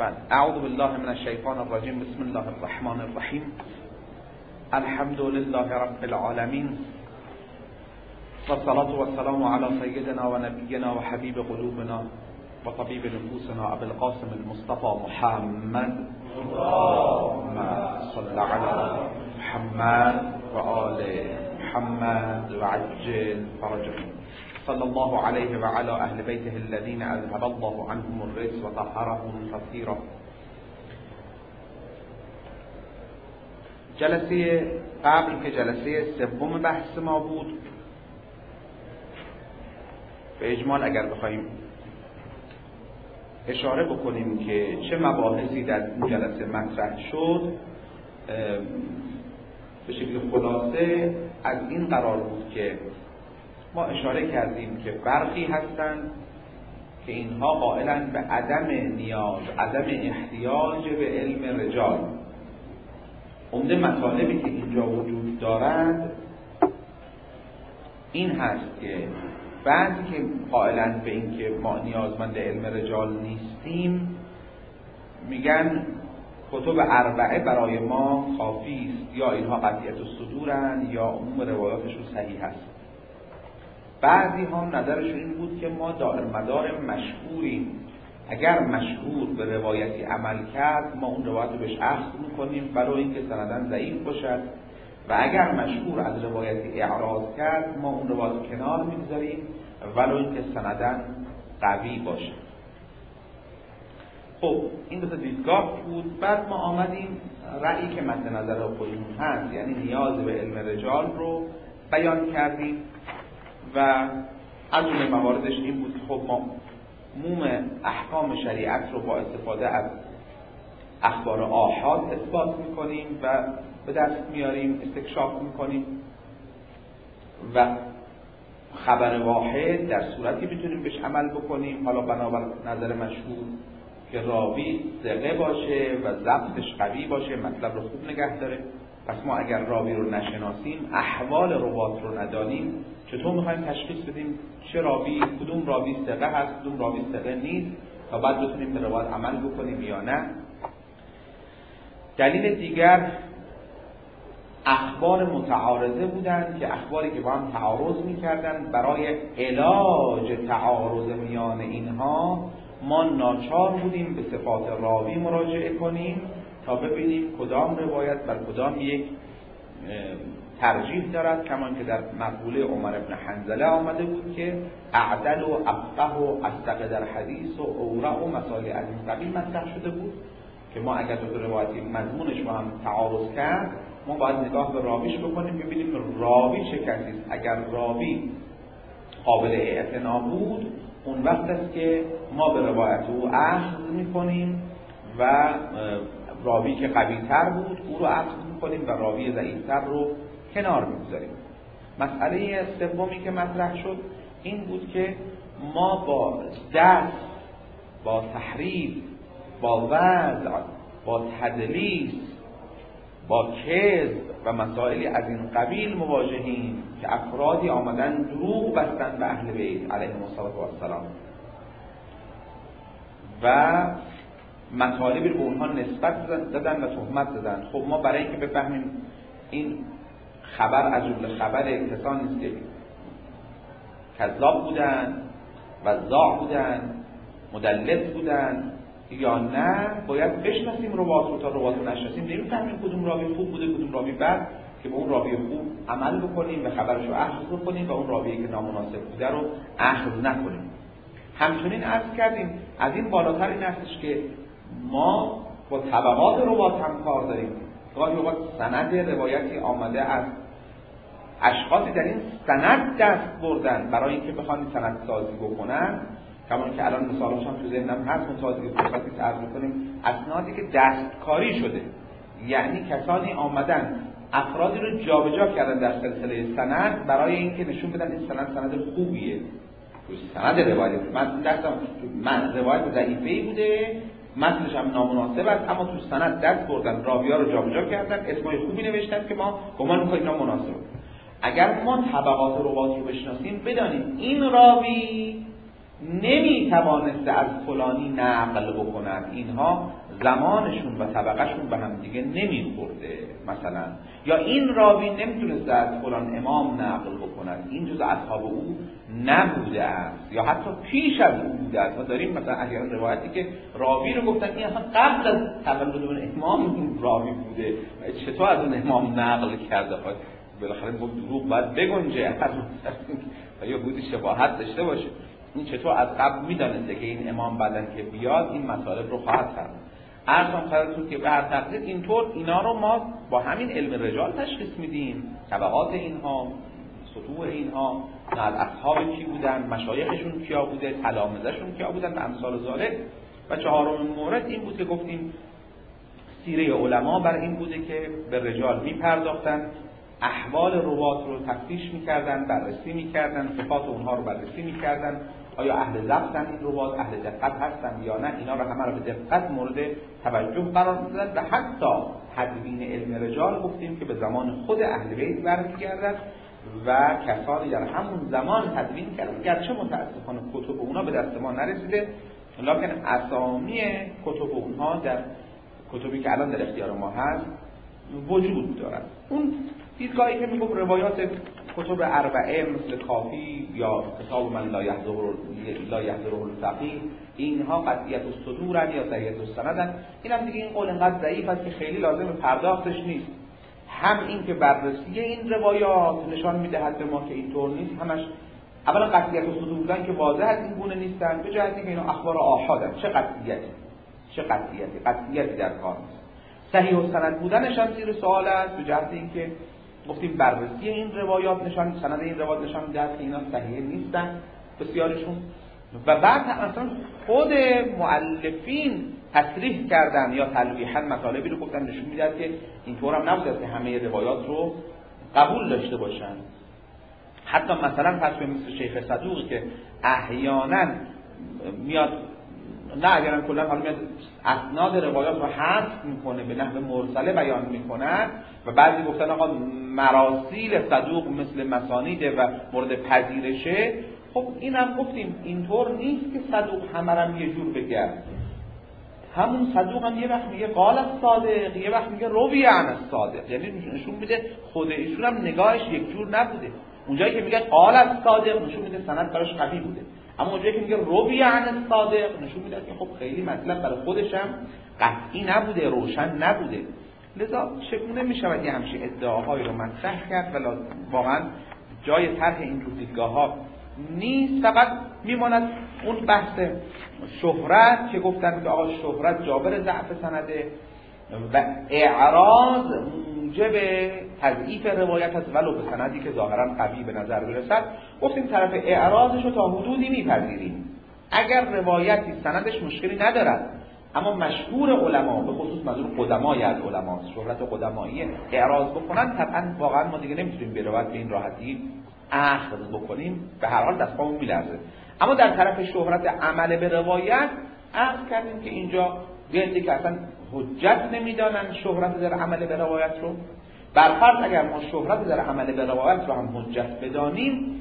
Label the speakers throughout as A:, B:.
A: اعوذ بالله من الشیطان الرجیم. بسم الله الرحمن الرحیم. الحمد لله رب العالمین و الصلاة و السلام علی سیدنا و نبینا و حبیب قلوبنا و طبیب نفوسنا ابو القاسم المصطفى محمد. اللهم صل علی محمد و آل محمد و عجل فرجهم. صلى الله عليه وعلى اهل بيته الذين اذهب الله عنهم الرجس وطهرهم تطهيرا. جلسه قبل که جلسه سوم بحث ما بود، به اجمال اگر بخوایم اشاره بکنیم که چه مباحثی در این جلسه مطرح شد، به شکل خلاصه از این قرار بود که ما اشاره کردیم که برخی هستند که اینها قائلند به عدم نیاز، عدم احتیاج به علم رجال. عمده مطالبی که اینجا وجود دارد این هست که بعضی که قائلند به این که ما نیازمند علم رجال نیستیم میگن کتب اربعه برای ما کافی است، یا اینها قطعیت الصدورند یا عموم روایاتشون صحیح است. بعضی هم نظرشون این بود که ما دائر مدار مشهوریم، اگر مشهور به روایتی عمل کرد ما اون روایت رو بهش اخذ میکنیم ولو اینکه سندن ضعیف باشد، و اگر مشهور از روایتی اعراض کرد ما اون روایت رو کنار میگذاریم ولو اینکه سندن قوی باشد. خب این دو تا دیدگاه بود. بعد ما آمدیم رأیی که مد نظر خودمون هست، یعنی نیاز به علم رجال رو بیان کردیم و از اون مواردش این بود که خب ما عموم احکام شریعت رو با استفاده از اخبار آحاد اثبات میکنیم و به دست میاریم، استکشاف میکنیم، و خبر واحد در صورتی میتونیم بهش عمل بکنیم حالا بنابر نظر مشهور که راوی ثقه باشه و ضبطش قوی باشه، مطلب رو خوب نگه داره. پس ما اگر راوی رو نشناسیم، احوال روات رو ندانیم، چطور میخوایم تشخیص بدیم چه راوی، کدوم راوی ثقه هست، کدوم راوی ثقه نیست، تا بعد بتونیم به روایت عمل بکنیم یا نه. دلیل دیگر اخبار متعارضه بودند که اخباری که با هم تعارض میکردن، برای علاج تعارض میان اینها ما ناچار بودیم به صفات راوی مراجعه کنیم تا ببینیم کدام روایت بر کدام یک ترجیح دارد، کمان که در مقوله عمر ابن حنظله آمده بود که اعدل و افقه و اصدق در حدیث و اورع و مسائل از این قبیل مطرح شده بود که ما اگر دو روایتی مضمونش با هم تعارض کرد ما باید نگاه به راویش بکنیم ببینیم راوی چه کسی است. اگر راوی قابل اعتنا بود اون وقت است که ما به روایت او اخذ میکنیم و راوی که قوی تر بود او رو اخذ میکنیم و راوی ضعیف تر رو کنار میگذاریم. مسئله سومی که مطرح شد این بود که ما با دست، با تحریف، با وضع، با تدلیس، با کذب و مسائلی از این قبیل مواجهیم که افرادی آمدن دروغ بستن به اهل بیت علیهم السلام و مطالبی رو به اونها نسبت دادن و تهمت دادن. خب ما برای اینکه بفهمیم این خبر از جمله خبر کسانی است که کذاب بودن، وضاع بودن، مدلس بودن یا نه، باید بشناسیم روات رو. تا روات رو نشناسیم نمی‌فهمیم کدوم راوی خوب بوده کدوم راوی بد، که به اون راوی خوب عمل بکنیم و خبرش رو اخذ بکنیم و اون راویی که نامناسب بوده رو اخذ نکنیم. همچنین عرض کردیم از این بالاتر این هستش که ما با طبقات روات هم کار داریم. گاهی اوقات سند روایتی آمده از اشخاصی در این سند دست بردن برای اینکه بخوان سند سازی بکنن، کمان که الان مثالش هم تو ذهنم هست، متوازی فرصتی تعرض می‌کنیم اسنادی که دستکاری شده، یعنی کسانی آمدن افرادی رو جابجا کردن در سلسله سند برای اینکه نشون بدن این سند خوبیه. سند روایت من روایت ضعیفه‌ای بوده، متنش هم نامناسب است، اما تو سند دست بردن راوی‌ها رو جابجا کردن، اسمای خوبی نوشتن که ما گمان می‌کنیم اینا مناسبه. اگر ما طبقات روات رو بشناسیم بدانیم این راوی نمیتوانسته از فلانی نقل بکنن، اینها زمانشون و طبقهشون به هم دیگه نمیخورده مثلا، یا این راوی نمیتونسته از فلان امام نقل بکنن، این جز اصحاب او نبوده است یا حتی پیش از او بوده است. ما داریم مثلا احیانا روایتی که راوی رو گفتن این اصلا قبل از تولد اون امام این راوی بوده، چطور از اون امام نقل کرده؟ بالاخره گفت دروغ باید بگنجه یا بودی شباهت داشته باشه. این چطور از قبل میدانسته که این امام بعدن که بیاد این مسائل رو خواهد کرد؟ ارزم خدمتتون که به هر تقدیر اینطور اینا رو ما با همین علم رجال تشخیص میدیم، طبقات اینها، سطوح اینها، از اصحاب کی بودن، مشایخشون کیا بوده، تلامذه‌شون کیا بودن و امثال ذالک. و چهارمین مورد این بود که گفتیم سیره علما بر این بوده که به رجال میپرداختن، احوال روات رو تفتیش میکردن، بررسی میکردن، صفات اونها رو بررسی میکردن، آیا اهل ضبطن این روات، اهل دقت هستن یا نه، اینا رو همه رو به دقت مورد توجه قرار میدادن. و حتی تدوین علم رجال گفتیم که به زمان خود اهل بیت برمیگردد و کسانی در همون زمان تدوین کردن، گرچه متاسفانه کتب اونا به دست ما نرسیده، لکن اسامی کتب اونها در کتبی که الان در اختیار ما هست وجود دارد. اون دیدگاهی که میگم روایات کتب اربعه مثل کافی یا کتاب من لا یحضره الفقیه اینها قطعیت الصدورن یا صحیح السندن، این هم دیگه این قول انقدر ضعیف است که خیلی لازم پرداختش نیست. هم این که بررسی این روایات نشان میدهد به ما که اینطور نیست، همش اولا قطعیت الصدور بودن که واضح از این گونه نیستن، به جهتی که اینا اخبار آحادن. چه قطعیتی در کار نیست. صحیح السند بودنش هم زیر سوال است، به جهت اینکه گفتیم بررسی این روایات نشان، سند این روایات نشان می‌دهد که اینا صحیح نیستن بسیارشون. و بعد اصلا خود مؤلفین تصریح کردن یا تلویحاً مطالبی رو گفتن نشون میدهد که اینطور هم نبوده که همه روایات رو قبول داشته باشن. حتی مثلا فرض مثل شیخ صدوقی که احیانا میاد نه اگرم کلا حالا میاد اسناد روایات رو حذف میکنه، به نحو مرسله بیان میکنه و بعضی گفتن آقا مراسیل صدوق مثل مسانیده و مورد پذیرشه. خب اینم گفتیم اینطور نیست که صدوق همه رو یه جور بگه، همون صدوق هم یه وقت میگه قال الصادق، یه وقت میگه روی عن الصادق، یعنی نشون میده خود ایشون هم نگاهش یک جور نبوده. اونجایی که میگه قال الصادق نشون میده سند براش قوی بوده، اما اونجایی که میگه روی عن الصادق نشون میده که خب خیلی مطلب برای خودش هم قطعی نبوده، روشن نبوده. لذا چگونه میشود یه همچین ادعاهایی رو مطرح کرد؟ ولی واقعا جای طرح این جور دیدگاه‌ها نیست. فقط میماند اون بحث شهرت که گفتن که آقا شهرت جابر ضعف سنده و اعراض موجب تضعیف روایت است ولو به سندی که ظاهرا قوی به نظر برسد. گفتیم طرف اعراضش رو تا حدودی میپذیریم. اگر روایتی سندش مشکلی ندارد اما مشهور علما، به خصوص منظور قدمای از علما، شهرت قدمایی اعراض بکنن، طبعا واقعا ما دیگه نمیتونیم به روایت به این راحتی اخذ بکنیم، به هر حال دستمون میلرزه. اما در طرف شهرت عمل به روایت عرض کردیم که اینجا دیگه که اصلا حجت نمیدانن شهرت در عمل به روایت رو. برفرض اگر ما شهرت در عمل به روایت رو هم حجت بدانیم،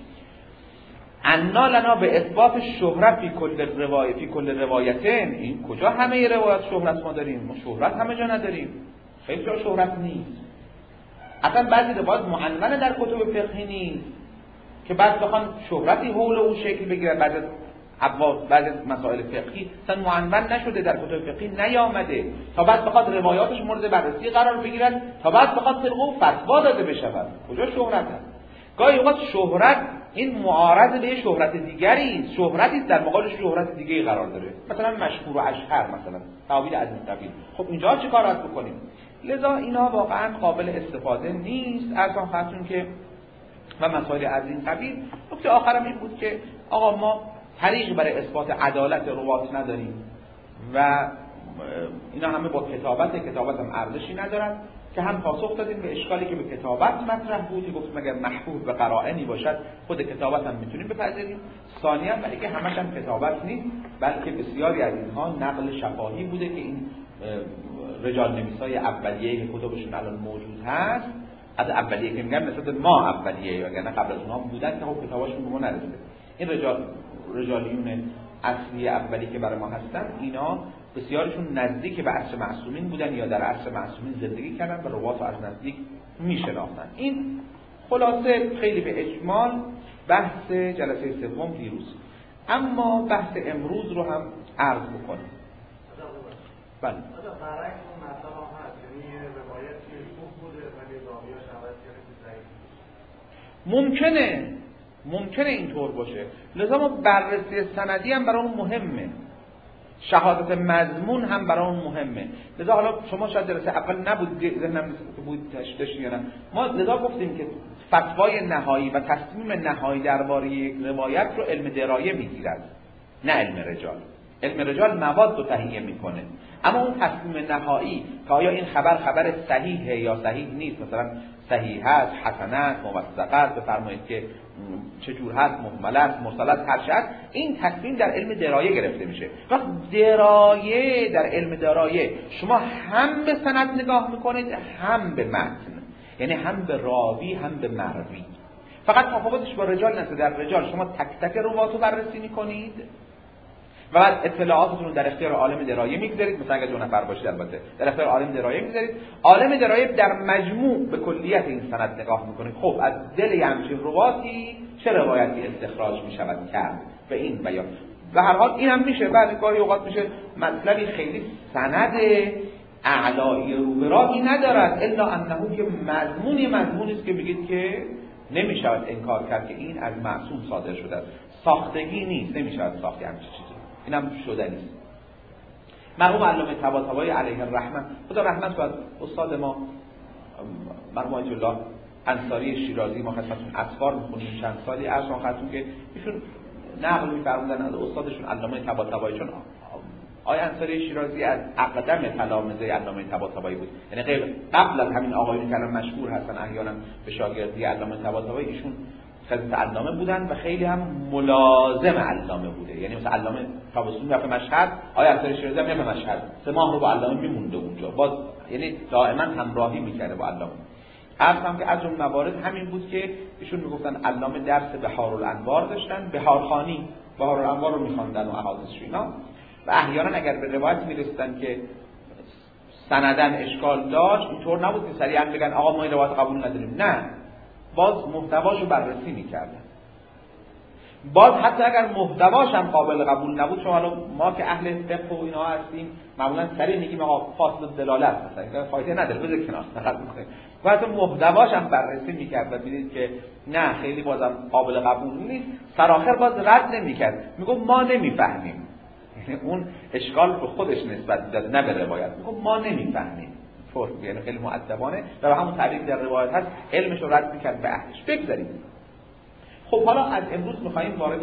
A: انا لنا به اثبات شهرت فی کل روایتین، این کجا همه روایت شهرت ما داریم؟ ما شهرت همه جا نداریم، خیلی جا شهرت نیست. اصلا بعضی روایات معنونه در کتب فقهی نیست که بعد بخوان شهرتی حول او شکل بگیره. بعضی مسائل فقهی اصلا معنون نشده، در کتب فقهی نیامده، تا بعد بخواد روایاتش مورد بررسی قرار بگیرن، تا بعد بخواد طبق او فتوا داده بشود. کجا شهرت هست؟ گاهی اوقات شهرت این معارض به شهرت دیگری، شهرتی در مقابل شهرت دیگری قرار داره، مثلا مشهور و اشهر، مثلا تعبیر از این قبیل. خب اینجا چه کار باید بکنیم؟ لذا اینا واقعا قابل استفاده نیست. ارزم خدمتتون که و مسائل از این قبیل. نکته آخرم این بود که آقا ما طریق برای اثبات عدالت روات نداریم و اینا همه با کتابت هم ارزشی ندارن، که هم پاسخ دادیم به اشکالی که به کتابت مطرح بود، که گفتیم اگر محفوظ به قرائنی باشد خود کتابت هم میتونیم بپذیریم. ثانیاً ولی که همش هم کتابت نیست، بلکه بسیاری از اینها نقل شفاهی بوده که این رجال نویسای اولیه که کتبشون الان موجود هست، از اولیه که میگن مثلا ما اولیه، یعنی قبل از اونها بودن که خب کتاباشون به ما نرسیده. این رجالیون اصلی اولی که برای ما هستن، اینا بسیارشون نزدیک به عصر معصومین بودن یا در عصر معصومین زندگی کردن و روات رو از نزدیک میشناختن. این خلاصه خیلی به اجمال بحث جلسه سوم دیروز. اما بحث امروز رو هم عرض بکنم. بله.
B: برعکس اون مطلب هم هست، یعنی روایتی خوب بوده ولی راویاش عوض کرده ضعیف.
A: ممکنه اینطور باشه. لذا ما بررسی سندی هم برای اون مهمه، شهادت مضمون هم برای اون مهمه. لذا حالا شما شاید جلسه اول نبود، ذهنم بود تشتش یا نه، ما لذا گفتیم که فتوای نهایی و تصمیم نهایی درباره یک روایت رو علم درایه میگیرد، نه علم رجال. علم رجال مواد رو تهیه میکنه، اما اون تصمیم نهایی که آیا این خبر صحیحه یا صحیح نیست، مثلا صحیح هست، حسن است، موثق است، بفرمایید که چجور هست، مهمل است، مرسل است، هر چه هست، این تصمیم در علم درایه گرفته میشه. وقت درایه، در علم درایه شما هم به سند نگاه میکنید هم به متن، یعنی هم به راوی هم به مروی. فقط تفاوتش با رجال نشه، در رجال شما تک تک رواتو بررسی میکنید و بعد اطلاعاتتون رو در اختیار عالم درایه میگذارید، مثلا اگه 2 نفر باشید البته در اختیار عالم درایه میگذارید، عالم درایه در مجموع به کلیت این سند نگاه میکنه. خب از دل همچین رواتی چه روایتی استخراج میشود کرد به این بیان. به هر حال این هم میشه، بعد گاهی اوقات میشه مطلبی خیلی سند اعلایی رو به راهی ندارد الا انه که مضمونی است که بگید که نمیشود انکار کرد که این از معصوم صادر شده است، ساختگی نیست، نمیشود ساخت همچین چیزی، اینم شده نیست. مرحوم علامه طباطبایی علیه الرحمه، خدا رحمت کنه، استاد ما مرحوم آیت الله انصاری شیرازی، ما خدمتتون اسفار میخونیم چند سالی عرض خدمتتون که ایشون نقل می‌فرمودن از استادشون علامه طباطبایی، چون آقای انصاری شیرازی از اقدم تلامذه علامه طباطبایی بود، یعنی قبل از همین آقایونی که الان مشهور هستن احیانا به شاگردی علامه طباطبایی، ایشون خدمت علامه بودن و خیلی هم ملازم علامه بوده. یعنی مثلا علامه تابستون رفت مشهد، آقای انصاری شیرازی هم رفت مشهد، 3 ماه رو با علامه میمونده اونجا، باز یعنی دائما همراهی میکرده با علامه. هم که از اون موارد همین بود که ایشون میگفتن علامه درس بهارالانوار داشتن، بهارخانی بهارالانوار رو میخواندن و احادیث اینا، و احیانا اگر به روایت میرسیدن که سندن اشکال داشت، اینطور نبود که سریعا بگن آقا ما این روایت قبول نداریم، نه، باز محتواشو بررسی میکردن. باز حتی اگر محتواش هم قابل قبول نبود، چون حالا ما که اهل فقه و اینا هستیم معمولا سریع میگیم آقا فاصل دلالت مثلا فایده نداره بذار کنار نقد میکنیم، و حتی محتواش هم بررسی میکرد و میدید که نه خیلی بازم قابل قبول نیست، سرآخر باز رد نمیکرد، میگه ما نمیفهمیم، یعنی اون اشکال به خودش نسبت داد نه به روایت، میگه ما نمیفهمیم، فرق یعنی خیلی مؤدبانه و به همون تعبیر در روایت هست علمش رو رد میکرد به اهلش. بگذاریم. خب حالا از امروز میخواییم وارد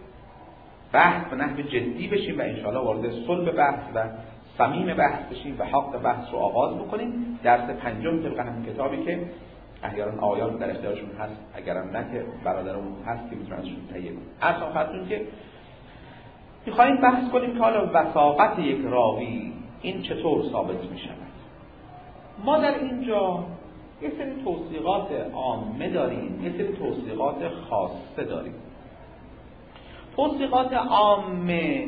A: بحث به نحو جدی بشیم و انشاءالله وارد صلب بحث و صمیم بحث بشیم و حق بحث رو آغاز بکنیم. درس 5 طبق همین کتابی که احیانا آیات در اختیارشون هست، اگرم نه که برادرمون هست که میتونن ازشون تهیه کنن. اصلا خاطرون که میخواییم بحث کنیم که حالا وثاقت یک راوی این چطور ثابت میشود. ما در اینجا یه سری توصیقات عامه داریم، یه سری توصیقات خاصه داریم. توصیقات عامه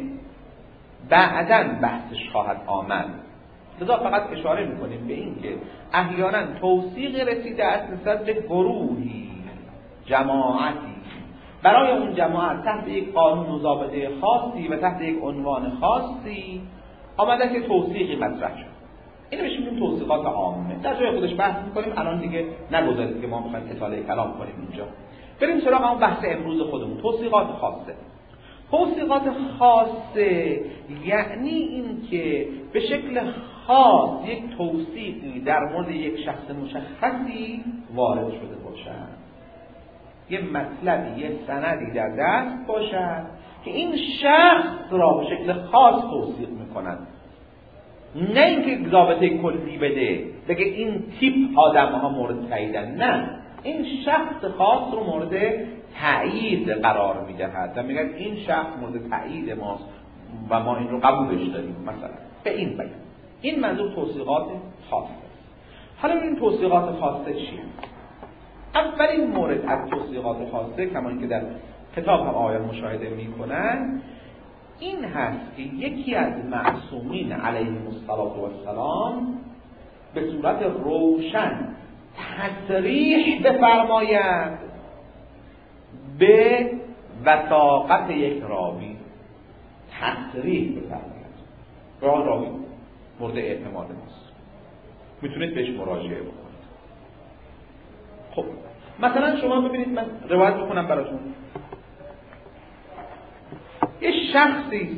A: بعداً بحثش خواهد آمد، لذا فقط اشاره میکنیم به این که احیانا توصیق رسیده است نسبت به گروهی، جماعتی، برای اون جماعت تحت یک قانون و ضابطه خاصی و تحت یک عنوان خاصی آمده که توصیقی مطرح شد. اینو بهش میگیم توصیقات عامه. در جای خودش بحث میکنیم، الان دیگه نگذارید که ما میخوایم اطاله کلام کنیم اینجا. بریم سراغ اون بحث امروز خودمون، توصیقات خاصه. توصیقات خاصه یعنی این که به شکل خاص یک توصیقی در مورد یک شخص مشخصی وارد شده باشد، یه مطلبی، یه سندی در دست باشد که این شخص را به شکل خاص توصیق میکنند، نه اینکه ضابطه کلی بده بگه این تیپ آدم ها مورد تاییدن، نه، این شخص خاص رو مورد تایید قرار میدهد و میگه این شخص مورد تایید ماست و ما این رو قبولش داریم، مثلا به این بیان. این منظور توصیقات خاصه. حالا این توصیقات خاصه چیه؟ اولین مورد از توصیقات خاصه، کما اینکه در کتاب هم آیان مشاهده میکنن این هست که یکی از معصومین علیهم السلام به صورت روشن تصریح بفرماید به وثاقت یک راوی، تصریح بفرماید راوی مورد اعتماد ماست، میتونید بهش مراجعه بکنید. خب مثلا شما ببینید، من روایت بکنم براتون. یه شخصی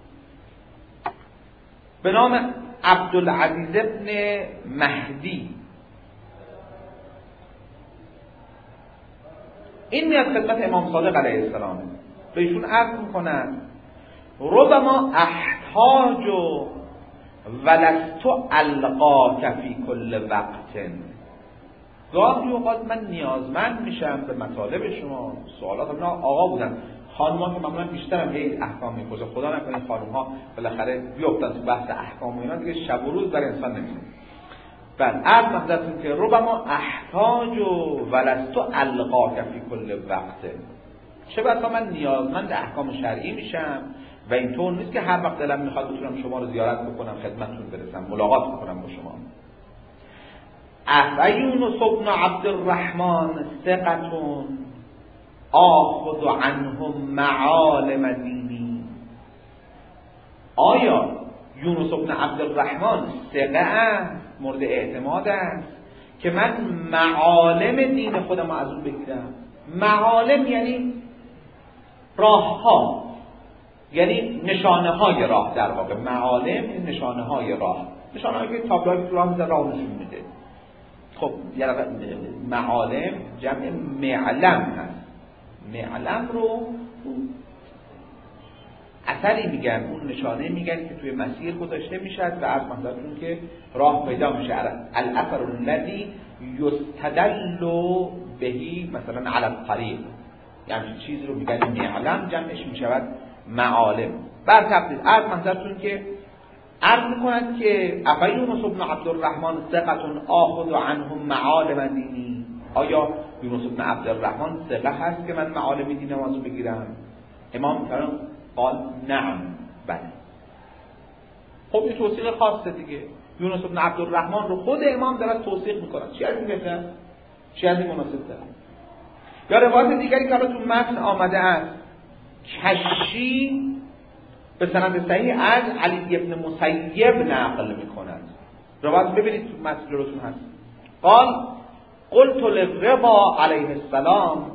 A: به نام عبدالعزیز ابن مهدی این میاد خدمت امام صادق علیه السلام، به ایشون عرض میکنن ربما احتاج ولست القاک فی کل وقت، گاهی اوقات من نیازمند میشم به مطالب شما، سوالات. من آقا بودن، خانم‌ها که معمولا بیشتر هم به احکام می‌پرسن، خدا نکنه خانم‌ها بالاخره بیفتن تو بحث احکام و اینا، دیگه شب و روز برای انسان نمیشه. بعد عرض مقصدتون که ربما احتاج ولست القاک فی کل وقت، چه بسا من نیازمند احکام شرعی میشم و اینطور نیست که هر وقت دلم میخواد بتونم شما رو زیارت بکنم، خدمتتون برسم، ملاقات بکنم با شما. یونس بن عبدالرحمن ثقة آخذ عنهم معالم دینی، آیا یونس بن عبدالرحمن ثقه است، مورد اعتماد است که من معالم دین خودم از اون بگیرم؟ معالم یعنی راه ها، یعنی نشانه های راه، در واقع معالم این نشانه های راه، نشانه هایی که تابلوهایی که راه میزن راه نشون میده. خب یعنی معالم جمع معلم هست، معلم رو اثری میگن، اون نشانه میگن که توی مسیر گذاشته میشد و از منظورتون که راه پیدا میشه. الاثر الذی یستدل بهی مثلا علی الطریق، یعنی چیزی رو میگن معلم، جمعش میشود معالم. بر تفصیل از منظورتون که عرض میکند که یونس بن عبدالرحمن ثقة آخذ عنهم معالم دینی، آیا یونس بن عبدالرحمن ثقه هست که من معالم دینم از اون بگیرم؟ امام فرمان قال نعم، بله. خب این توصیق خاصه دیگه، یونس بن عبدالرحمن رو خود امام دارد توصیق میکنن، چی از این بهتر؟ چی از این مناسب تر؟ یا روایت دیگری که تو متن آمده است، کشی به سند صحیح از علی ابن مسیب نقل میکند. روایت ببینید تو متن جلوتون هست. قال قلت للرضا علیه السلام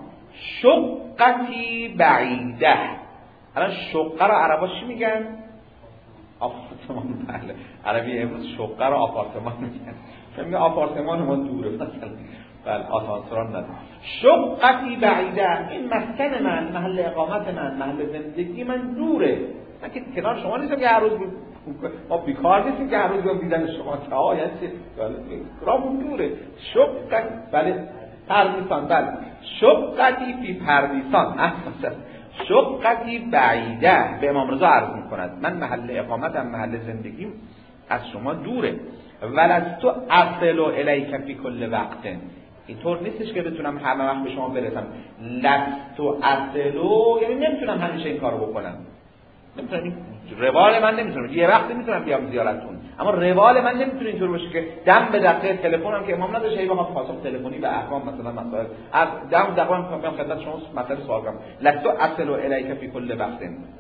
A: شقتی بعیده. الان شقه رو عربا چی میگن؟ آپارتمان. بله، عربی امروز شقه رو آپارتمان میگن، چون میگه آپارتمان ما دوره مثلا، بله آسانسور نداره. شقتی بعیده، این مسکن من، محل اقامت من، محل زندگی من دوره، من که کنار شما نیستم که هر روز ما بیکار نیستیم که هر روز بیام دیدن شما، که آیا چه رامون دوره. شقت، بله پردیسان، بله شقتی فی پردیسان، احسن، شقتی بعیده. به امام رضا عرض میکند من محل اقامتم، محل زندگیم از شما دوره. ولستو اصل الیک فی کل وقت، اینطور نیستش که بتونم همه وقت به شما برسم. لستو اصلو یعنی نمیتونم همیشه این کارو بکنم، نمیتونم، روال من نمیتونم، یه وقتی میتونم بیام زیارتتون، اما روال من نمیتونه اینطور باشه که دم به دقیقه تلفنم که امام نداشه بخوام پاسخ تلفنی به احکام مثلا مسائل از دم دقیقاً میام خدمت شما مسئله سوال کنم. لستو اصل الیک فی کل وقت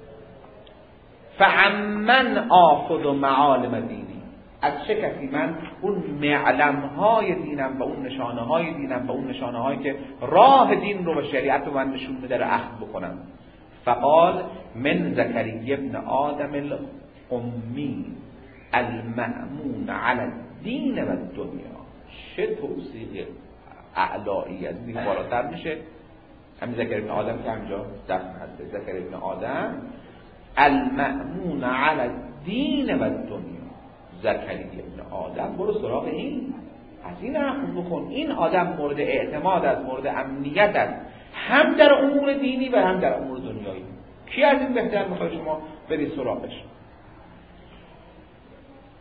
A: فعمن آخذ معالم دینی، از چه کسی من اون معلم‌های دینم و اون نشانه‌های دینم و اون نشانه‌هایی که راه دین رو و شریعت رو من نشون میده رو اخذ بکنم؟ فقال من زکریا ابن آدم الامی المأمون علی الدین و الدنیا. چه توصیق اعلایی از این بالاتر میشه؟ همین زکریا ابن آدم که همینجا دفن هست، زکریا ابن آدم المأمون علی الدین و الدنیا. زکریا ابن آدم برو سراغ این، از این اخذ بکن، این آدم مورد اعتماد است، مورد امنیت است، هم در امور دینی و هم در امور دنیایی. کی از این بهتر میخواد شما برید سراغش؟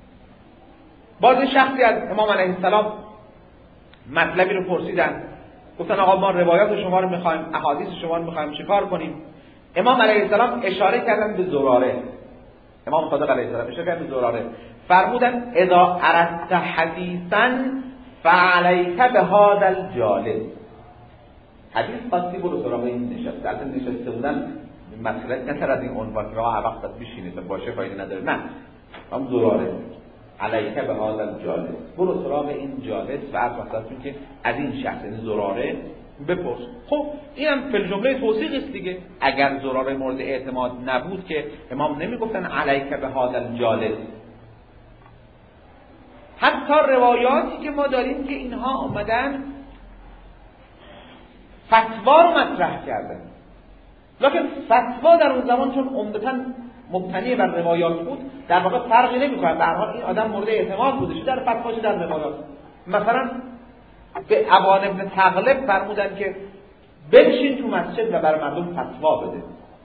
A: باز شخصی از امام علیه السلام مطلبی رو پرسیدن، گفتن آقا ما روایات شما رو میخوایم، احادیث شما رو میخوایم، چیکار کنیم؟ امام علیه السلام اشاره کردن به زراره. امام صادق علیه السلام اشاره کردن به زراره، فرمودن اذا اردت حدیثا فعلیک بهذا الجالس. حدیث خاصی برو سراغ این نشسته. البته نشسته بودن مسئله نتر از این عنوان که هر وقت بشینید باشه فایده نداره، نه، هم زراره علیک بهذا الجالس، برو سراغ این جالس و از وقتتون که از این شخص این زراره بپرس. خب اینم فی جمله توثیق است دیگه. اگر زراره مورد اعتماد نبود که امام نمیگفتن علیک بهذا الجالس. حتی روایاتی که ما داریم که اینها آمدن فتوا رو مطرح کردن، لکن فتوا در اون زمان چون عمدتاً مبتنی بر روایات بود در واقع فرقی نمی‌کنه. به هر حال این آدم مورد اعتماد بوده، در فتواش در روایات. مثلا به ابان ابن تغلب فرمودن که بشین تو مسجد و بر مردم فتوا بده.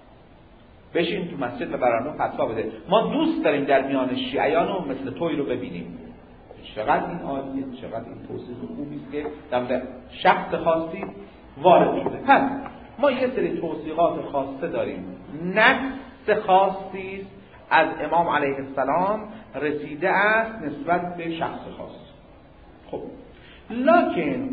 A: بشین تو مسجد و بر مردم فتوا بده. ما دوست داریم در میان شیعیان و مثل توی رو ببینیم. چقدر این عالیه، چقدر این توصیف خوبی است که در شخص خاصی وارد شده. پس ما یه سری توصیقات خاصه داریم، نقص خاصی است از امام علیه السلام رسیده است نسبت به شخص خاص. خب لکن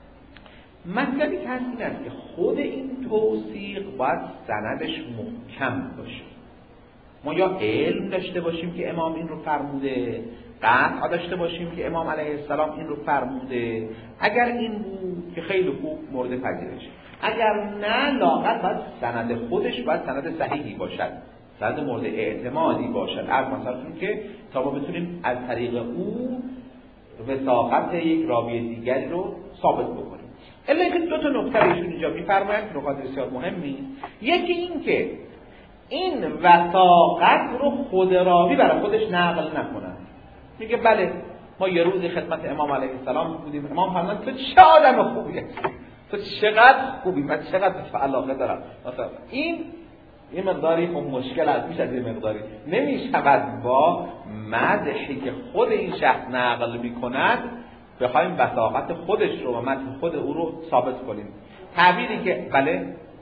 A: مطلبی که هست این است که خود این توصیق باید سندش محکم باشه. ما یا علم داشته باشیم که امام این رو فرموده، قطع داشته باشیم که امام علیه السلام این رو فرموده. اگر این بود که خیلی خوب مورد پذیرش، اگر نه لااقل باید سند خودش باید سند صحیحی باشد، سند مورد اعتمادی باشد. مثلا که تا ما بتونیم از طریق او وثاقت یک راوی دیگری رو ثابت بکنیم. الا اینکه دو تا نکته ایشون اینجا می‌فرمایند که نکات بسیار مهمی. یکی این که این وثاقت رو خود راوی برای خودش نقل نکنه. میگه بله ما یه روزی خدمت امام علیه السلام بودیم، امام فرمود تو چه آدم خوبی هستی، تو چقدر خوبی، من چقدر به علاقه دارم. مثلا این مقداری خب مشکل از میشه، از این مقداری نمیشود با مدحی که خود این شخص نقل میکند بخوایم وثاقت خودش رو و متن خود او رو ثابت کنیم. تعبیری که بله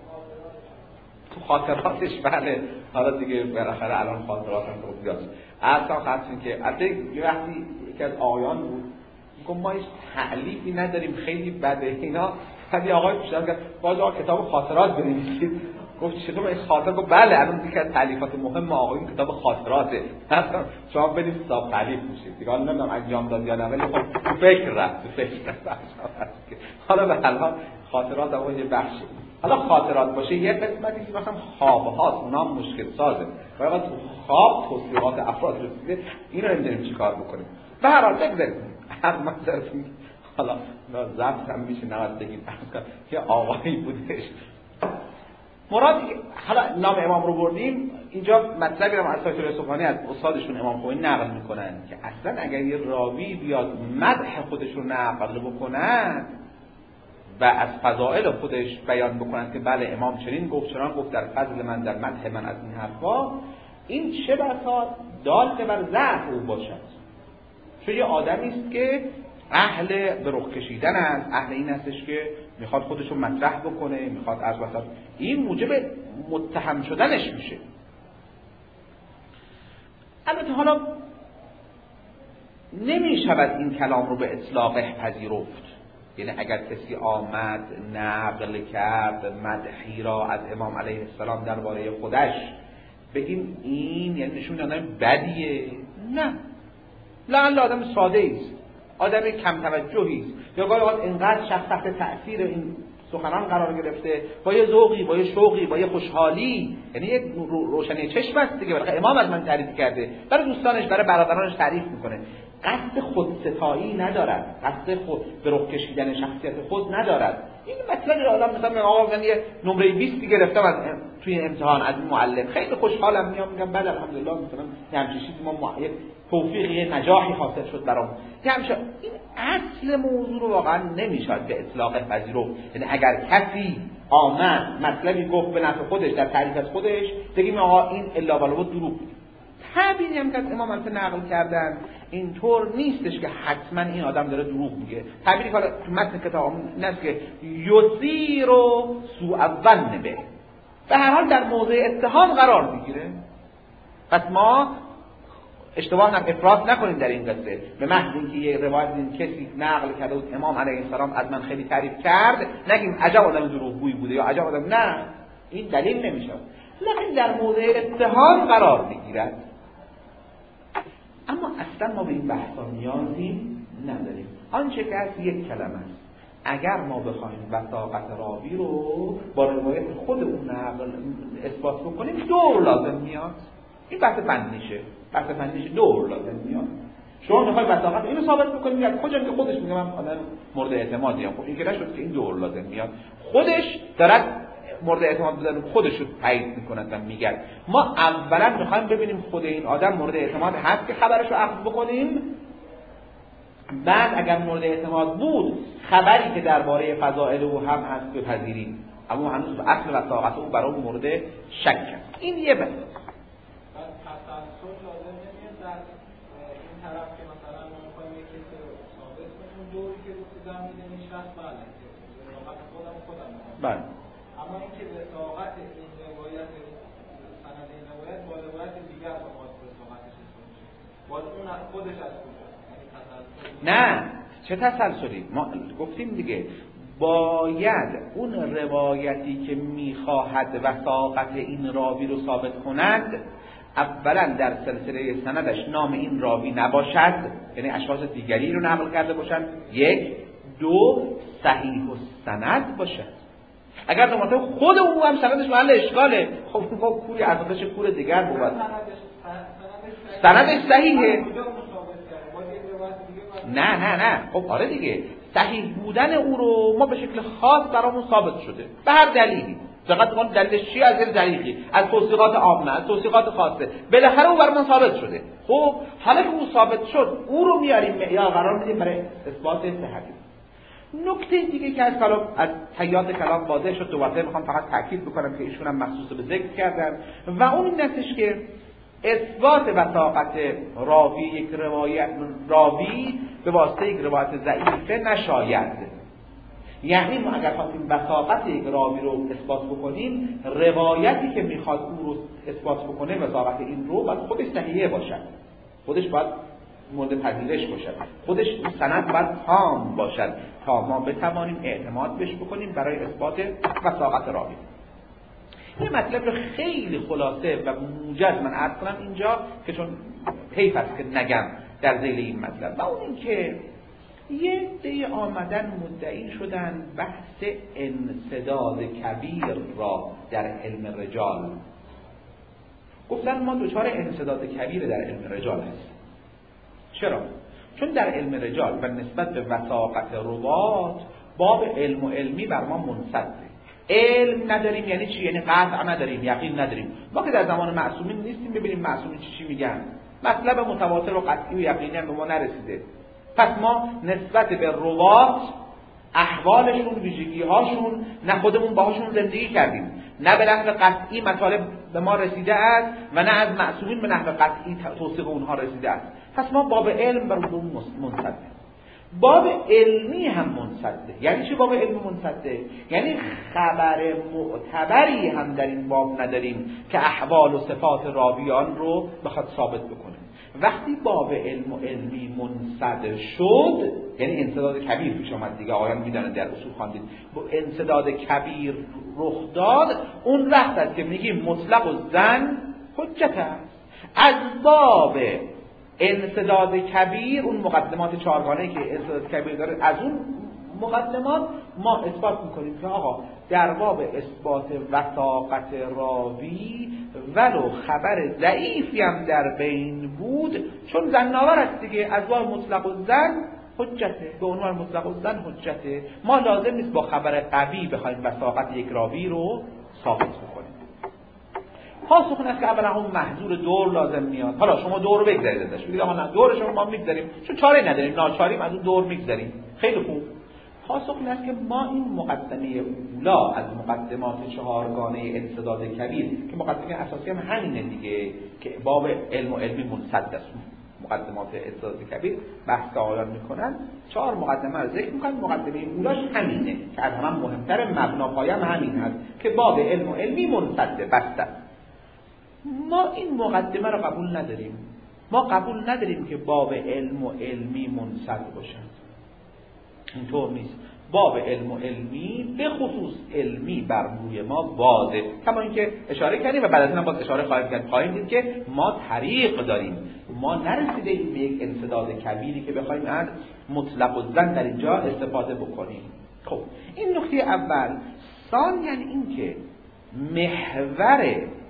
A: تو خاطراتش بله، حالا دیگه بالاخره الان خاطراتم رو بیاد اصلا خاطرین که البته یه وقتی یکی از آقایان بود میگم ما هیچ تعلیفی نداریم خیلی بده اینا، بعد آقای پیشنهاد کرد باز آقا کتاب خاطرات بنویسید. گفت چطور این خاطر؟ گفت بله الان دیگه از تالیفات مهم آقایون کتاب خاطراته، مثلا شما بدید کتاب تالیف میشید دیگه. حالا نمیدونم انجام داد یا نه ولی خب فکر رفت. حالا به هر حال خاطرات اون یه بخشی، حالا خاطرات باشه یه قسمتی که مثلا خواب هاست، اونا هم مشکل سازه. باید تو خواب توصیفات افراد رسیده، اینو نمیدونیم چیکار بکنیم. به هر حال بگذاریم هر منظرتون حالا ضبط هم میشه نواد بگیم که آقایی بودش. مرادی حالا نام امام رو بردیم اینجا مطلبی رو از سایتور سبحانی از استادشون امام خمینی نقل میکنن که اصلا اگر یه راوی بیاد مدح خودش رو نقل بکنن و از فضائل خودش بیان بکنن که بله امام چنین گفت چنان گفت در فضل من در مدح من از این حرفا، این چه بسا دال بر ضعف او باشد. چون یه آدمی است که اهل به رخ کشیدن است، اهل این هستش که میخواد خودش رو مطرح بکنه، میخواد از وسط، این موجب متهم شدنش میشه. البته حالا نمیشود این کلام رو به اطلاقه پذیرفت. یعنی اگر کسی آمد نقل کرد مدحی را از امام علیه السلام درباره خودش، بگیم این یعنی نشون میده بدیه؟ نه، لعل آدم ساده است، آدم کم توجهی است، یا گاهی اوقات اینقدر شخص تحت تأثیر این سخنان قرار گرفته با یه ذوقی، با یه شوقی، با یه خوشحالی، یعنی یک روشنی چشم است دیگه. بالاخره امام از من تعریف کرده، برای دوستانش برای برادرانش تعریف میکنه، قصد خودستایی ندارد، قصد خود به رخ کشیدن شخصیت خود ندارد. این مطلبی رو آدم مثلا آقا من یه نمره 20 گرفتم از توی امتحان از این معلم، خیلی خوشحالم، میگم بعد الحمدلله مثلا همین چیزی ما توفیقی نجاحی حاصل شد برام. همشه این اصل موضوع رو واقعا نمیشد به اطلاق پذیرفت. یعنی اگر کسی آمد مطلبی گفت به نفع خودش در تعریف از خودش، بگیم آقا این الا بلا دروغ، تعبیری هم که از امام البته نقل کردن اینطور نیستش که حتما این آدم داره دروغ میگه. تعبیری که تو متن کتاب این است که یثیر سوء الظن به هر حال در موضع اتهام قرار میگیره. پس ما اشتباه افراط نکنیم در این قصه. به محض اینکه یه روایت این کسی نقل کرده بود امام علیه السلام از من خیلی تعریف کرد نگیم عجب آدم دروغگویی بوده یا عجب آدم، نه، این دلیل نمیشه. لیکن در موضع اتهام قرار میگیرد. اما اصلا ما به این بحثا نیازی نداریم. آنچه که از یک کلمه است، اگر ما بخوایم وثاقت راوی رو با روایت خود اون نقل اثبات بکنیم دور لازم میاد. این بحث فنیشه. بحث فنیش دور لازم میاد. شما میخواید وثاقت اینو ثابت بکنید یا کجا که خودش میگه من آدم مورد اعتمادیم. خب این که نشد که این دور لازم میاد. خودش دارد مورد اعتماد بودن خودش رو تایید میکنه و میگه. ما اولا میخوایم ببینیم خود این آدم مورد اعتماد هست که خبرش رو اخذ بکنیم. بعد اگر مورد اعتماد بود خبری که درباره فضائل او هم هست بپذیریم. اما هنوز اصل وثاقت او برای مورد شک است. این یه بحث.
B: طرف که مثلا ما می‌خوایم یک کسی رو ثابت کنیم دوری که گفتم میدیم این شخص بله رفاقت خودم
A: بله.
B: اما اینکه رفاقت این روایت سند این روایت با روایت دیگر با رفاقتش میشه باز اون از خودش از کجا یعنی تسلسل
A: نه چه تسلسلی ما گفتیم دیگه باید اون روایتی که میخواهد وثاقت این راوی رو ثابت کند اولا در سلسله سندش نام این راوی نباشد، یعنی اشخاص دیگری رو نقل کرده باشند. یک، دو، صحیح السند باشد. اگر در خود او هم سندش محل اشکاله خب کوری اساسش کور دیگر بود. سندش صحیحه. نه خب آره دیگه صحیح بودن او رو ما به شکل خاص برامون ثابت شده به هر دلیلی. فقط اون دلیلش چیه؟ از دلیلی از توثیقات عامه، از توثیقات خاصه، بالاخره او برامون ثابت شده. خب حالا که او ثابت شد او رو میاریم معیار قرار میدیم برای اثبات صحت. نکته دیگه که از حیات کلام واضح شد دوباره میخوام فقط تاکید بکنم که ایشون هم مخصوص به ذکر کردن و اون این هستش که اثبات وثاقت راوی یک روایت راوی به واسطه یک روایت ضعیفه نشاید. یعنی ما اگر خواستیم وثاقت یک راوی رو اثبات بکنیم روایتی که میخواد او رو اثبات بکنه وثاقت این رو باید خودش صحیحه باشد، خودش باید مورد پذیرش باشد، خودش سند باید تام باشد تا ما بتوانیم اعتماد بهش بکنیم برای اثبات وثاقت راوی. این مطلب رو خیلی خلاصه و موجز من عرض کنم اینجا که چون حیف است که نگم در ذیل این مطلب. و اون این که یه عده آمدن مدعی شدن بحث انسداد کبیر را در علم رجال. گفتن ما دچار انسداد کبیر در علم رجال هستیم. چرا؟ چون در علم رجال و نسبت به وثاقت روات باب علم و علمی بر ما منسده. علم نداریم یعنی چی؟ یعنی قطع نداریم، یقین نداریم. ما که در زمان معصومین نیستیم ببینیم معصومین چی میگن. مطلب متواتر و قطعی و یقینی هم به ما نرسیده. پس ما نسبت به روات احوالشون، ویژگی‌هاشون، نه خودمون باهاشون زندگی کردیم، نه به نحو قطعی مطالب به ما رسیده است و نه از معصومین به نحو قطعی توصیف اونها رسیده است. پس ما باب علم بر اون منسده. باب علمی هم منسده. یعنی چی باب علمی منسده؟ یعنی خبر معتبری هم در این باب نداریم که احوال و صفات راویان رو بخواد ثابت بکنه. وقتی باب علم و علمی منسد شد یعنی انسداد کبیر پیش آمد دیگه، آقایان میدونن در اصول خواندید، با انسداد کبیر رخ داد اون وقت است که میگیم مطلق الظن حجت است. از باب انسداد کبیر اون مقدمات چهارگانه‌ای که انسداد کبیر داره از اون مقدمات ما اثبات میکنیم که آقا در باب اثبات وثاقت راوی ولو خبر ضعیفی هم در بین بود چون ظن‌آور است دیگه، از باب مطلق الظن حجته، به عنوان مطلق الظن حجته. ما لازم نیست با خبر قوی بخوایم وثاقت یک راوی رو ثابت بکنیم. پاسخ این است که اولا اون محظور دور لازم میاد. حالا شما دور رو بگذارید ازش، بگید آقا نه دور شما ما میگذاریم چون چاره نداریم، ناچاریم از اون دور میگذاریم. خیلی خوب. پاسخ این است که ما این مقدمه اولا از مقدمات چهارگانه انسداد کبیر که مقدمه اساسی هم همینه دیگه که باب علم و علمی منسد است، مقدمات انسداد کبیر بحث آیان میکنن، 4 مقدمه رو ذکر میکنن. مقدمه اولاش همینه که از همه مهمتر، مبناپایه هم همین هست که باب علم و علمی منسده، بسته. ما این مقدمه رو قبول نداریم. ما قبول نداریم که باب علم و علمی منسد باشد. اینطور نیست. باب علم و علمی به خصوص علمی بر روی ما بازه، کما اینکه اشاره کردیم و بعد از این هم باز اشاره خواهیم دید که ما طریق داریم، ما نرسیده ایم به یک انسداد کبیری که بخوایم از مطلق الظن در اینجا استفاده بکنیم. خب این نکته اول. ثانیاً این که محور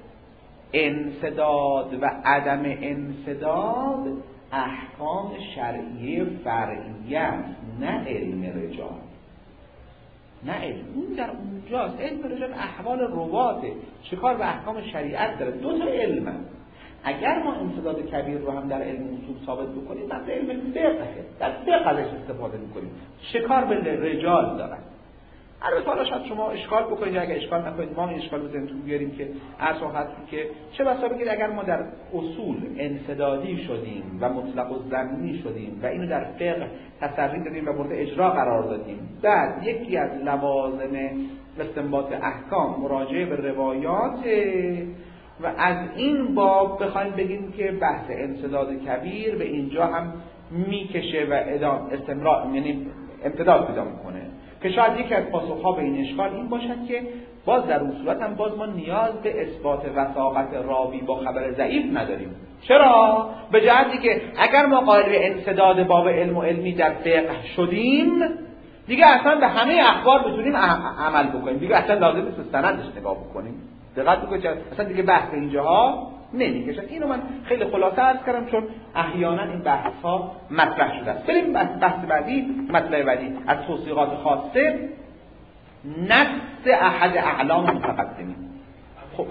A: انسداد و عدم انسداد احکام شرعیه فرعیه، نه علم رجال، نه علم. اون در اونجاست. علم رجال احوال رواته، چیکار به احکام شریعت داره. 2 تا علم هست. اگر ما انسداد کبیر رو هم در علم اصول ثابت بکنیم، مثلا علم فقه، در فقه ازش استفاده میکنیم، چیکار به رجال داره. البته حالا شاید شما اشکال بکنید، اگر اشکال نکنید ما این اشکال رو ذهنتون بیاریم که اصلا هست که چه بسا بگید اگر ما در اصول انسدادی شدیم و مطلق الظنی شدیم و اینو در فقه تسری دادیم و مورد اجرا قرار دادیم، بعد یکی از لوازم استنباط احکام مراجعه به روایات و از این باب بخوایم بگیم که بحث انسداد کبیر به اینجا هم میکشه و استمرار، یعنی امتداد پیدا میکنه، که شاید یکی از پاسخها به این اشکال این باشد که باز در اون صورت هم باز ما نیاز به اثبات وثاقت راوی با خبر ضعیف نداریم. چرا؟ به جهتی که اگر ما قائل به انسداد باب علم و علمی در فقه شدیم، دیگه اصلا به همه اخبار بتونیم عمل بکنیم، دیگه اصلا لازم نیست سندش نگاه بکنیم. دقت بکنید اصلا دیگه بحث اینجاها نمیکشن. اینو من خیلی خلاصه عرض کردم چون احیانا این بحث ها مطرح شده است. بریم بحث بعدی، مطلب بعدی از توصیقات خاصه، نص احد اعلام متقدمین. خب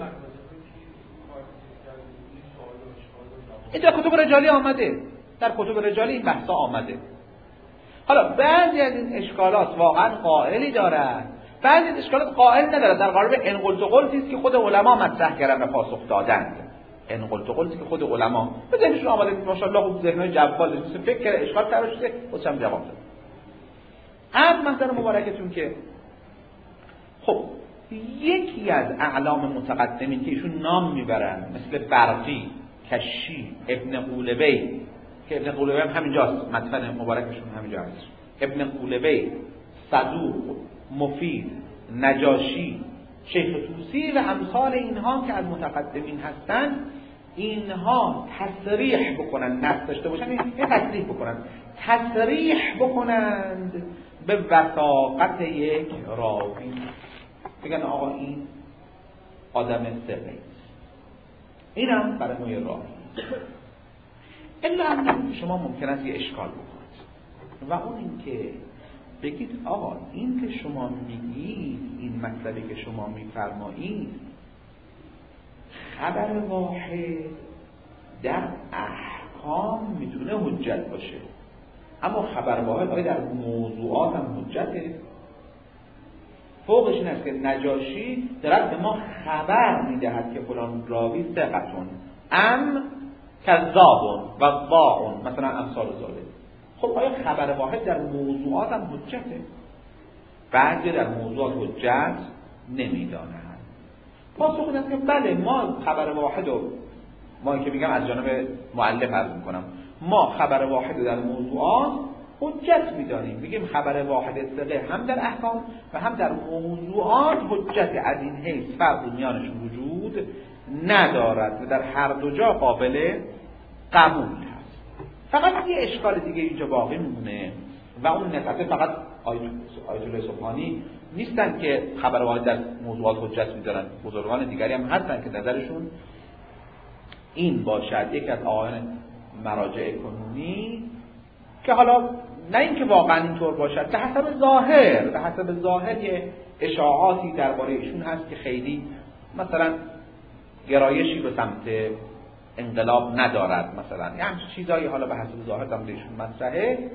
A: اینجا کتب رجالی آمده، در کتب رجالی این بحثا آمده. حالا بعضی از این اشکالات واقعا قائلی دارد، بعضی از اشکالات قائل نداره. در قالب انقلت و قلتی است که خود علما مطرح کردن و پاسخ دادند. انقلت و قلتی که خود علما به ذهنشون آمده، ماشاءالله خوب ذهنای جوال داشته، فکر کرده اشکال پیدا شده، خودشم جواب داد. از محضر مبارکتون که خب یکی از اعلام متقدمین که ایشون نام میبرن مثل برقی، کشی، ابن قولبی، که ابن قولبی هم همینجاست، مدفن مبارکشون همینجا هست، ابن قولبی، صدوق، مفید، نجاشی، شیخ طوسی و امثال اینها که از متقدمین هستند، اینها تصریح بکنن، نص داشته باشن، این تصریح بکنن، تصریح بکنند به وثاقت یک راوی، بگن آقا این آدم ثقه، اینم برای نوع راوی. الا هم شما ممکن است یه اشکال بکنید و اون این که بگید آقا این که شما میگید، این مطلبی که شما میفرمایید، خبر واحد در احکام میتونه حجت باشه، اما خبر واحد آیا در موضوعات هم حجته؟ فوقش این است که نجاشی دارد به ما خبر میدهد که فلان راوی ثقتون ام کذابون و ضاعون، مثلا امثال ذالک. خب آیا خبر واحد در موضوعات هم حجته؟ بعضی در موضوعات حجت نمیدانند. پاسخ این است که بله، ما خبر واحد رو، ما که میگم از جانب مؤلف عرض میکنم، ما خبر واحد رو در موضوعات حجت میدانیم، میگیم خبر واحد ثقه هم در احکام و هم در موضوعات حجت، از این حیث فرق میانشون وجود ندارد و در هر دو جا قابل قبول هست. فقط یه اشکال دیگه اینجا باقی میمونه و اون نقطه فقط آیت الله سبحانی نیستن که خبر واحد در موضوعات حجت میدارن، بزرگان دیگری هم هستن که نظرشون این باشد. یکی از آقایان مراجع کنونی که حالا نه اینکه واقعا اینطور باشد، به حسب ظاهر یه اشاعاتی درباره ایشون هست که خیلی مثلا گرایشی به سمت انقلاب ندارد، مثلا یه همچین چیزایی حالا به حسب ظاهر هم ایشون مطرحه.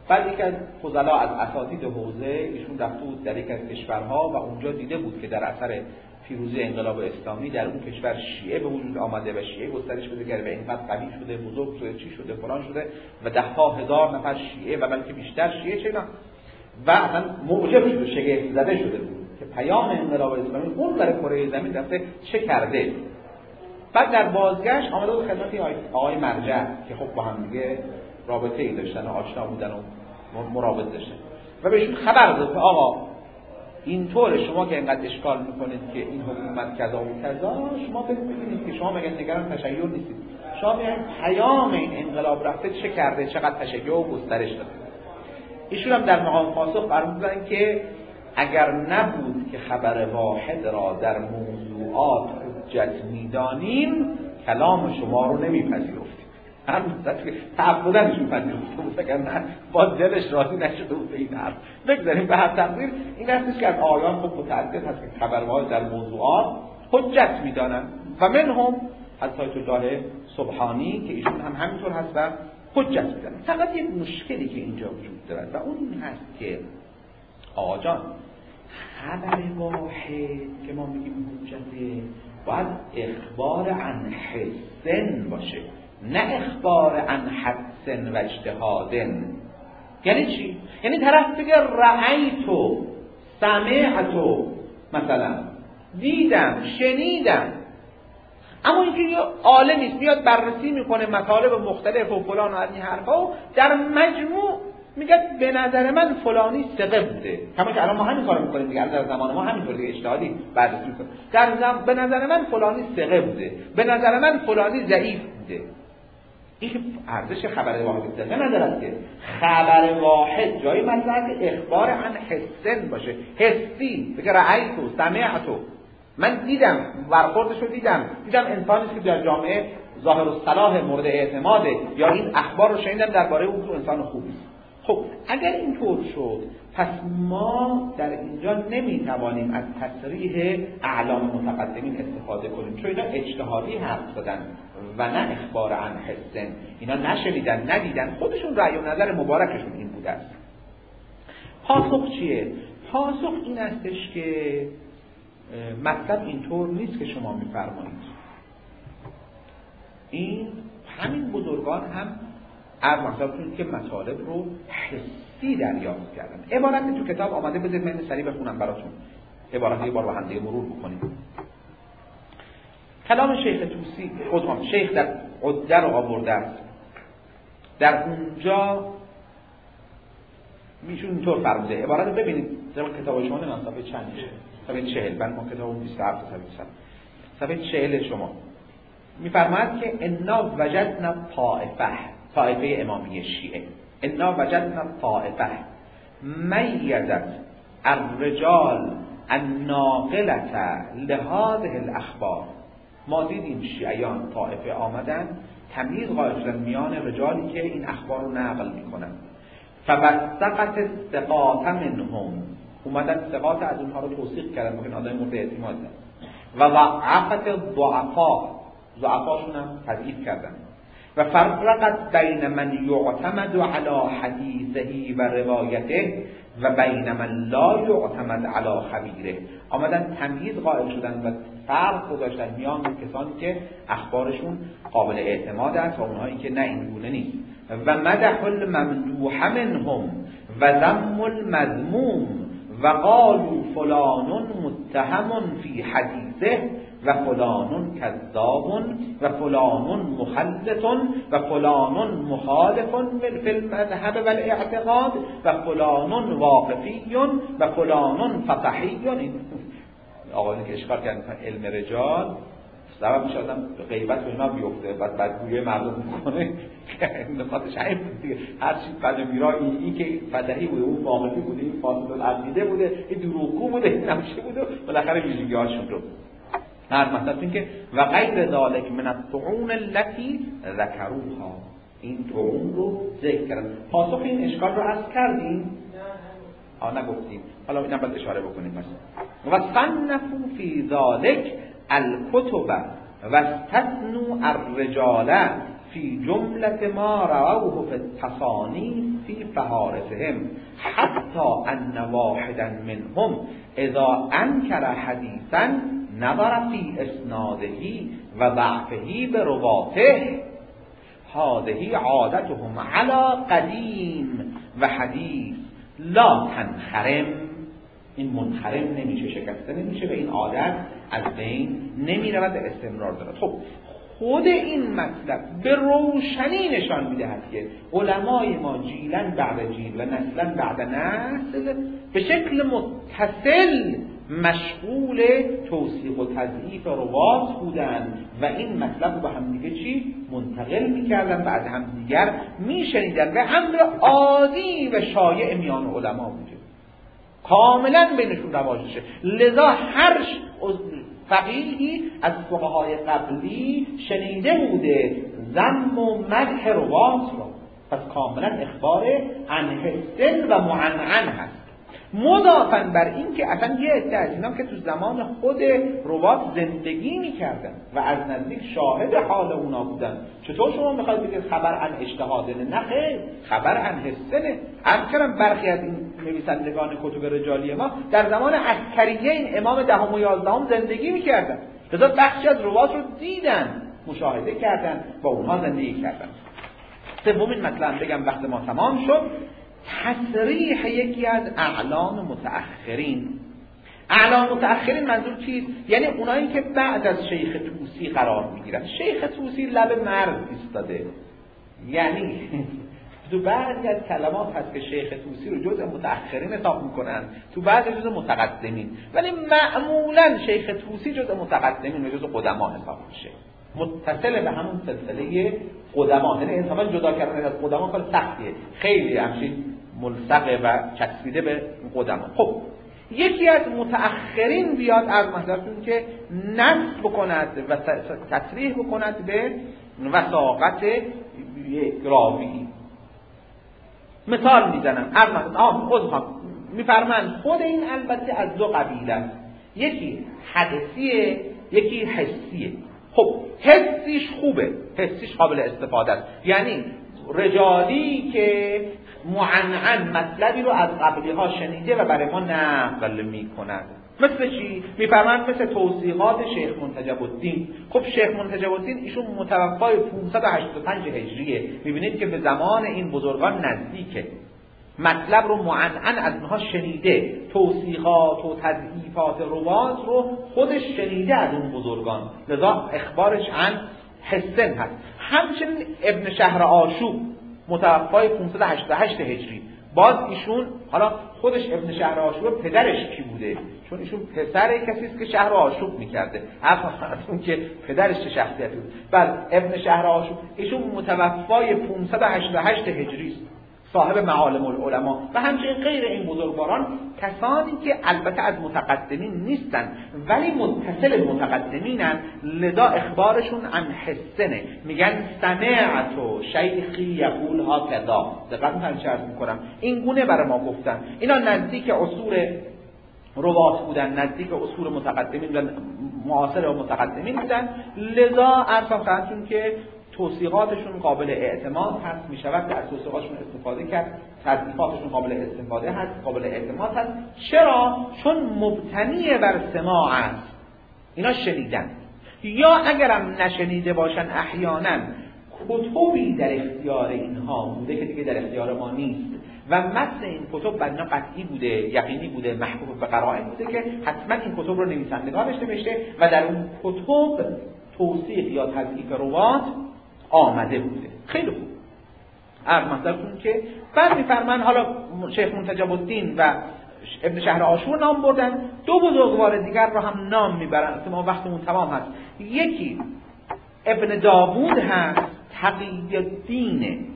A: بعد یک از فضلا از اساتید حوزه ایشون رفته بود در یک از کشورها و اونجا دیده بود که در اثر پیروزی انقلاب اسلامی در اون کشور شیعه به وجود آمده و شیعه گسترش پیدا کرده و اینقدر قوی شده، بزرگ شده، چی شده، فلان شده و ده ها هزار نفر شیعه و بلکه بیشتر شیعه چه و اصلا معجب شده، شگفت زده شده بود که پیام انقلاب اسلامی اون برای کره زمین رفته چه کرده. بعد در بازگشت آمده بود خدمت آقای مرجع که خب با هم دیگه رابطه ای داشتن و آشنا بودن و مرابط داشتن و بهشون خبر داد که آقا اینطور شما که اینقدر اشکال میکنید که این حکومت کذا و کذا، شما ببینید که شما مگر نگران تشیع نیستید، شما ببینید پیام این انقلاب رفته چه کرده، چقدر تشیع و گسترش داده. ایشون هم در مقام پاسخ فرمودن که اگر نبود که خبر واحد را در موضوعات حجت میدانیم کلام شما رو نمیپذیرفتیم. هر مدت که تعبدنشون پذیرفته بود، اگر نه با دلش راضی نشده بود به این حرف. بگذاریم به هر تقدیر این هستش که از آیان خب متعدد هست که خبر واحد در موضوعات حجت میدانن و منهم حتی الله سبحانی که ایشون هم همینطور هست و حجت میدانن. فقط یک مشکلی که اینجا وجود دارد و اون این هست که آقا جان خبر واحد که ما میگیم حجته باید اخبار عن حسن باشه، نه اخبار عن حدسن و اجتهادن. یعنی چی؟ یعنی طرف بگه رأیتو سمعتو، مثلا دیدم شنیدم، اما اینکه یه عالمی است میاد بررسی میکنه مطالب مختلف و فلان و از این حرفا و در مجموع میگه به نظر من فلانی ثقه بوده، همون که الان ما همین کارو میکنیم دیگه، در زمان ما همینطور دیگه اجتهادی بررسی میکنیم، به نظر من فلانی ثقه بوده، به نظر من فلانی ضعیف بوده. این که ارزش خبر واحد ثقه ندارد که خبر واحد جایی مطلب اخبار عن حسن باشه، حسی، بگه رأیتو سمعتو، من دیدم برخوردشو دیدم انسانی که در جامعه ظاهر الصلاح مورد اعتماده یا این اخبار رو شنیدم درباره اون انسان خوبی. خب اگر اینطور شد پس ما در اینجا نمیتوانیم از تصریح اعلام متقدمین استفاده کنیم، چون اینا اجتهادی حرف زدن و نه اخبار عن حسن، اینا نشنیدن ندیدن، خودشون رأی و نظر مبارکشون این بوده است. پاسخ چیه؟ پاسخ این استش که مطلب اینطور نیست که شما میفرمایید. این همین بزرگان هم از مطلبتون که مطالب رو حسی دریافت کردن. عبارت تو کتاب آمده، بذارید من سریع بخونم براتون، عبارت یه بار با هم دیگه مرور بکنیم. کلام شیخ توسی خودم شیخ در عده رو آورده است، در اونجا میشون اینطور فرموده. عبارت رو ببینید در کتاب شما، نه صفحه چند میشه؟ صفحه 40. من ما کتاب 27 صفحه 40 شما میفرماید که انا وجدنا طائفه امامیه شیعه، انا وجدنا طائفه میزت الرجال الناقلة لهذه الاخبار. ما دیدیم شیعیان طائفه آمدن تمیز قائل شدن میان رجالی که این اخبار رو نقل میکنن. فوثقت الثقات منهم، اومدن ثقات از اونها رو توثیق کردن، ممکن آدم مورد اعتماد هستن. و ضعفت ضعفاشون هم تضعیف کردن. و فرقت بین من یعتمد علی حدیثه و روایته و بین من لا یعتمد علی خبیره. آمدن تمییز قائل شدن و فرق گذاشتن میان کسانی که اخبارشون قابل اعتماد است و اونهایی که نه این گونه نیست. و مدح الممدوح منهم و ذم المذموم و قالوا فلان متهم فی حدیثه و فلان کذاب و فلان مخلط و فلان مخالف فی المذهب و الاعتقاد و فلان واقفی و فلان فقهی. آقایانی که اشکال کردن علم رجال سبب میشه آدم غیبت به اینا بیفته، بعد گویه مردم میکنه نفاتش همین بود دیگه. هر چی بعد میرا این که فدهی بوده، اون واقفی بوده، این فاصل العقیده بوده، این دروغگو بوده، این نمیشه بوده، بالاخره ویژگی‌هاشون رو هر مثلا این که و غیر ذالک من الطعون التي ذکروها، این طعون رو ذکر کردن. پاسخ این اشکال رو عرض کردیم؟ نگفتیم، حالا اینم باید اشاره بکنیم. مثلا و صنفوا فی ذالک الکتب و استثنوا الرجال فی جملة ما رووه فی التصانیف فی فهارسهم حتی ان واحدا منهم اذا انکر حدیثا نظر فی اسناده و ضعفه برواته هذه عادتهم علی قدیم و حدیث لا تنخرم. این منخرم نمیشه، شکسته نمیشه و این عادت از بین نمیرود و استمرار دارد. خب خود این مطلب به روشنی نشان میدهد که علمای ما جیلن بعد جیل و نسلن بعد نسل به شکل متصل مشغول توثیق و تضعیف روات بودن و این مطلب رو به هم دیگه چی منتقل میکردن و از هم دیگر میشنیدن و امر عادی و شایع میان علما بوده، کاملا بینشون رواج داشته. لذا هر فقیهی از فقهای قبلی شنیده بوده ذم و مدح روات رو، پس کاملا اخبار عن حسن و معنعن هست. مضافاً بر این که اصلا یه عده از اینا که تو زمان خود روات زندگی میکردن و از نزدیک شاهد حال اونا بودن، چطور شما میخواید بگید خبر عن اجتهادنه؟ نه خیر، خبر عن حسنه. عرض برخی از این نویسندگان کتب رجالی ما در زمان عسکریه این امام دهم و یازدهم زندگی میکردن، لذا بخشی از روات رو دیدن، مشاهده کردن، با اونها زندگی کردن. سومین مطلب بگم وقت ما تمام شد، تصریح یکی از اعلام متأخرین. اعلام متأخرین منظور چیست؟ یعنی اونایی که بعد از شیخ طوسی قرار میگیرن. شیخ طوسی لب مرد ایستاده، یعنی تو بعضی از کلمات هست که شیخ طوسی رو جزء متأخرین حساب میکنن، تو بعضی جزء متقدمین، ولی معمولا شیخ طوسی جزء متقدمین و جزء قدما حساب میشه، متصل به همون سلسله قدما. یعنی انصافا جدا کردن از قدما کار سختیه، خیلی همچین ملصقه و چسبیده به قدما. خب یکی از متأخرین بیاد از محضرتون که نصب بکند و تصریح بکند به وثاقت راوی. مثال میزنم از مثلا میفرمند خود این البته از دو قبیله است، یکی حدثیه یکی حسیه. خب حسیش خوبه، حسیش قابل استفاده است، یعنی رجالی که معنعن مطلبی رو از قبلی ها شنیده و برای ما نقل میکنند. مثل چی؟ میفرمند مثل توثیقات شیخ منتجب الدین. خب شیخ منتجب الدین ایشون متوفای 585 هجریه، میبینید که به زمان این بزرگان نزدیکه، مطلب رو معنعن از اونها شنیده، توثیقات و تضعیفات روات رو خودش شنیده از اون بزرگان، لذا اخبارش عن حسن هست. همچنین ابن شهر آشوب متوفای 588 هجری، باز ایشون حالا خودش ابن شهر آشوب پدرش کی بوده؟ چون ایشون پسر کسی است که شهر آشوب میکرده، اون که پدرش چه شخصیتی بود. بله ابن شهر آشوب ایشون متوفای 588 هجری است، صاحب معالم العلماء. و همچنین غیر این بزرگواران کسانی که البته از متقدمین نیستن ولی متصل متقدمینن، لذا اخبارشون عن حسنه، میگن سمعت و شیخی یقول هکذا. دقت میکنم چه عرض میکنم، این گونه برای ما گفتن. اینا نزدیک اصول روات بودن، نزدیک اصول متقدمین و معاصر و متقدمین بودن، لذا عرض کردم که توثیقاتشون قابل اعتماد هست، میشود که از توثیقاتشون استفاده کرد، تضعیفاتشون قابل استفاده هست، قابل اعتماد هست. چرا؟ چون مبتنی بر سماع است، اینا شنیدن. یا اگرم نشنیده باشن احیانا کتبی در اختیار اینها بوده که دیگه در اختیار ما نیست و متن این کتب بنا قطعی بوده، یقینی بوده، محکوم به قرائن بوده که حتما این کتب رو نویسندگانش نوشته و در اون کتب توثیق یا تضعیف روات آمده بوده. خیلی خوب. مثلا که بعد میفرمان حالا شیخ منتجب الدین و ابن شهر آشور نام بردن، دو بزرگوار دیگر رو هم نام میبرن که ما وقتمون تمام هست. یکی ابن داوود هست، تقی الدین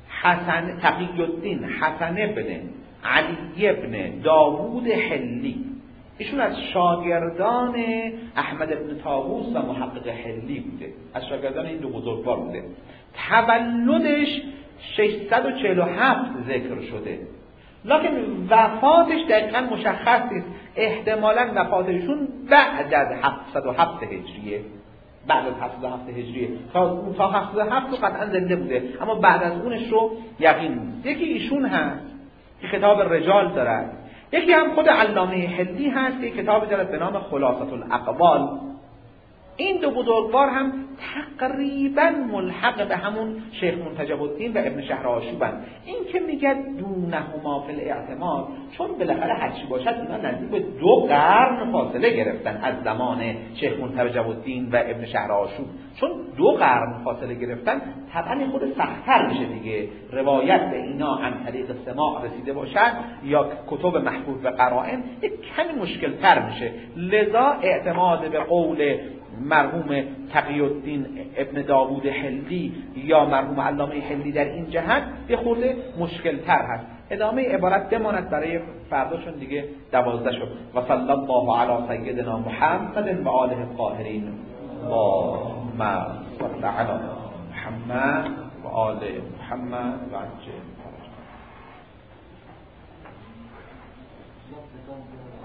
A: حسن ابن علی ابن داوود حلی. ایشون از شاگردان احمد ابن طاووس و محقق حلی بوده، از شاگردان این دو بزرگوار بوده. تولدش 647 ذکر شده، لکن وفاتش دقیقا مشخص نیست، احتمالاً وفاتشون بعد از 707 هجریه. بعد از 77 هجری تا 77 قطعا زنده بوده، اما بعد از اونش رو یقین نیست. یکی ایشون هست که کتاب رجال دارد، یکی هم خود علامه حلی هست که کتابی دارد به نام خلاصة الاقوال. این دو بزرگوار هم تقریبا ملحق به همون شیخ منتجب الدین و ابن شهرآشوبند. این که میگه دونهما فی الاعتماد، چون بالاخره هرچی باشد اینا نزدیک به 2 قرن فاصله گرفتن از زمان شیخ منتجب الدین و ابن شهرآشوب. چون 2 قرن فاصله گرفتن طبعا خود سخت‌تر میشه دیگه روایت به اینا عن طریق سماع رسیده باشد یا کتب محفوظ به قرائن یک کمی مشکل تر میشه. لذا اعتماد به قول مرحوم تقی الدین ابن داوود حلی یا مرحوم علامه حلی در این جهت یه خورده مشکل تر هست. ادامه عبارت بماند برای فرداشون دیگه 12 شد. و صلی الله علی سیدنا محمد و آله الطاهرین. اللهم صل علی محمد و آل محمد و عجل فرج.